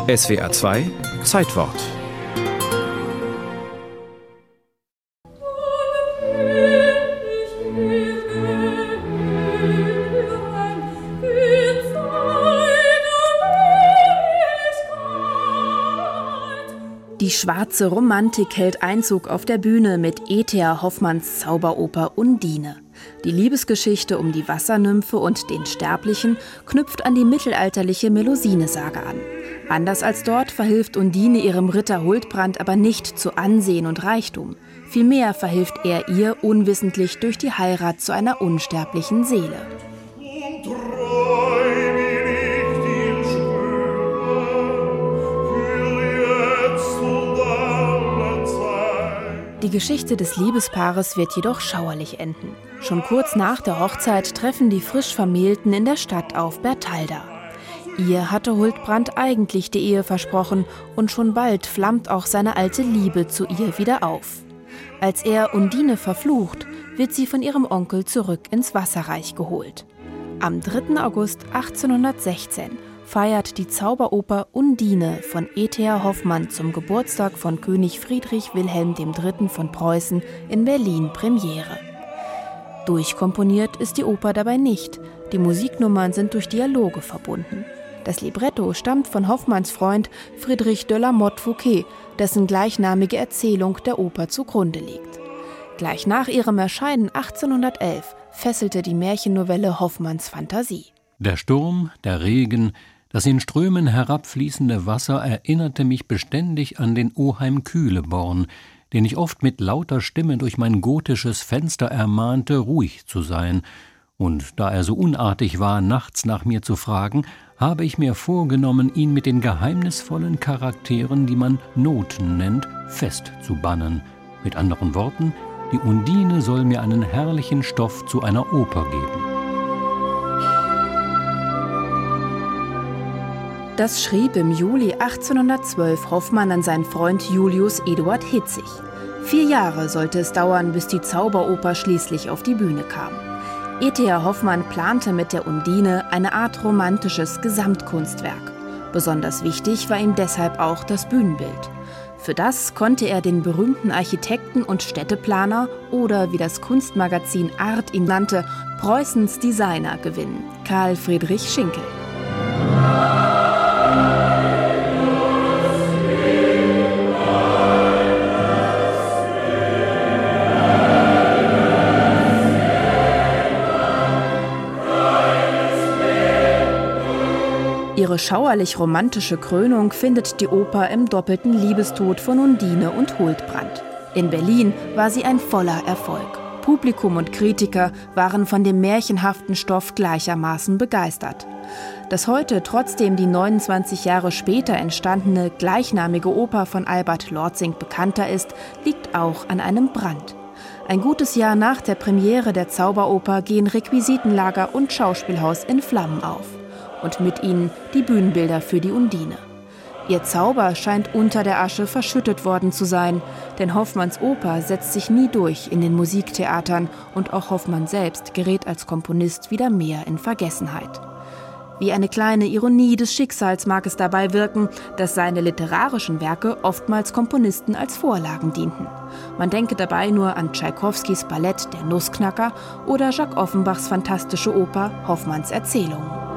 SWR 2 Zeitwort. Die schwarze Romantik hält Einzug auf der Bühne mit E.T.A. Hoffmanns Zauberoper Undine. Die Liebesgeschichte um die Wassernymphe und den Sterblichen knüpft an die mittelalterliche Melusine-Sage an. Anders als dort verhilft Undine ihrem Ritter Huldbrand aber nicht zu Ansehen und Reichtum. Vielmehr verhilft er ihr unwissentlich durch die Heirat zu einer unsterblichen Seele. Die Geschichte des Liebespaares wird jedoch schauerlich enden. Schon kurz nach der Hochzeit treffen die frisch Vermählten in der Stadt auf Bertalda. Ihr hatte Huldbrand eigentlich die Ehe versprochen und schon bald flammt auch seine alte Liebe zu ihr wieder auf. Als er Undine verflucht, wird sie von ihrem Onkel zurück ins Wasserreich geholt. Am 3. August 1816 feiert die Zauberoper Undine von E.T.A. Hoffmann zum Geburtstag von König Friedrich Wilhelm III. Von Preußen in Berlin Premiere. Durchkomponiert ist die Oper dabei nicht. Die Musiknummern sind durch Dialoge verbunden. Das Libretto stammt von Hoffmanns Freund Friedrich de la Motte Fouquet, dessen gleichnamige Erzählung der Oper zugrunde liegt. Gleich nach ihrem Erscheinen 1811 fesselte die Märchennovelle Hoffmanns Fantasie. Der Sturm, der Regen, das in Strömen herabfließende Wasser erinnerte mich beständig an den Oheim Kühleborn, den ich oft mit lauter Stimme durch mein gotisches Fenster ermahnte, ruhig zu sein. Und da er so unartig war, nachts nach mir zu fragen, habe ich mir vorgenommen, ihn mit den geheimnisvollen Charakteren, die man Noten nennt, festzubannen. Mit anderen Worten, die Undine soll mir einen herrlichen Stoff zu einer Oper geben. Das schrieb im Juli 1812 Hoffmann an seinen Freund Julius Eduard Hitzig. 4 Jahre sollte es dauern, bis die Zauberoper schließlich auf die Bühne kam. E.T.A. Hoffmann plante mit der Undine eine Art romantisches Gesamtkunstwerk. Besonders wichtig war ihm deshalb auch das Bühnenbild. Für das konnte er den berühmten Architekten und Städteplaner oder, wie das Kunstmagazin Art ihn nannte, Preußens Designer gewinnen, Karl Friedrich Schinkel. Ihre schauerlich-romantische Krönung findet die Oper im doppelten Liebestod von Undine und Huldbrand. In Berlin war sie ein voller Erfolg. Publikum und Kritiker waren von dem märchenhaften Stoff gleichermaßen begeistert. Dass heute trotzdem die 29 Jahre später entstandene gleichnamige Oper von Albert Lortzing bekannter ist, liegt auch an einem Brand. Ein gutes Jahr nach der Premiere der Zauberoper gehen Requisitenlager und Schauspielhaus in Flammen auf. Und mit ihnen die Bühnenbilder für die Undine. Ihr Zauber scheint unter der Asche verschüttet worden zu sein, denn Hoffmanns Oper setzt sich nie durch in den Musiktheatern und auch Hoffmann selbst gerät als Komponist wieder mehr in Vergessenheit. Wie eine kleine Ironie des Schicksals mag es dabei wirken, dass seine literarischen Werke oftmals Komponisten als Vorlagen dienten. Man denke dabei nur an Tschaikowskis Ballett Der Nussknacker oder Jacques Offenbachs fantastische Oper Hoffmanns Erzählungen.